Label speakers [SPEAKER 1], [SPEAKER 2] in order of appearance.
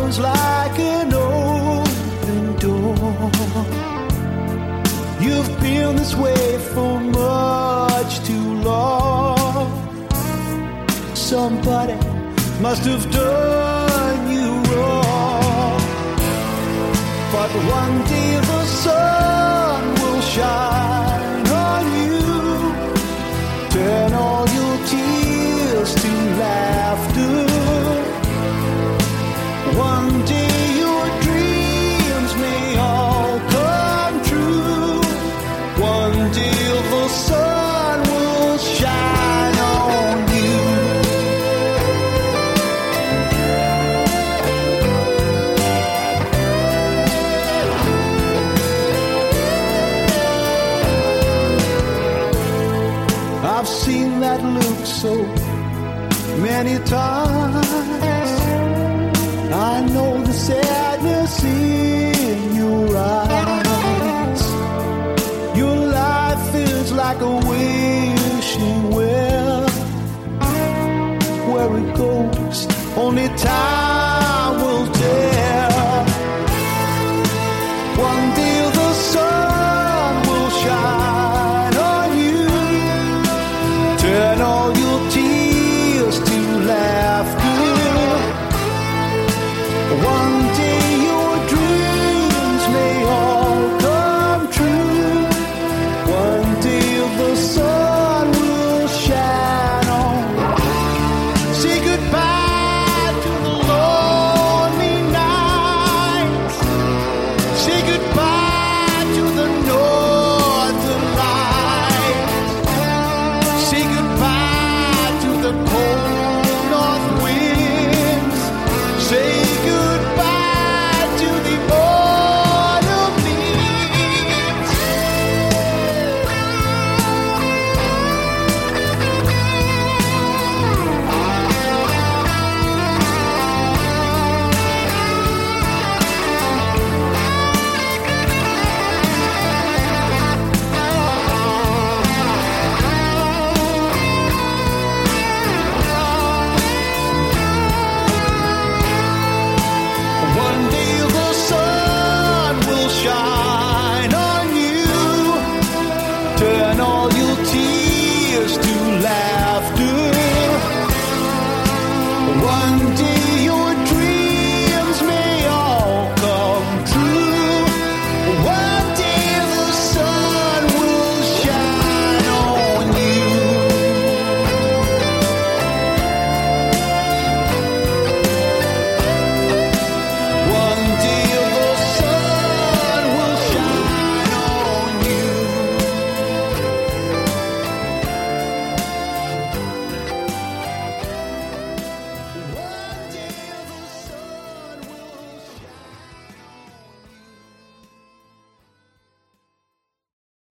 [SPEAKER 1] feels like an open door. You've been this way for much too long. Somebody must have done you wrong. But one day the sun will shine on you. Turn all your tears to laughter. One day your dreams may all come true. One day the sun will shine on you. I've seen that look so many times. I know the sadness in your eyes. Your life is like a wishing well. Where it goes, only time will tell.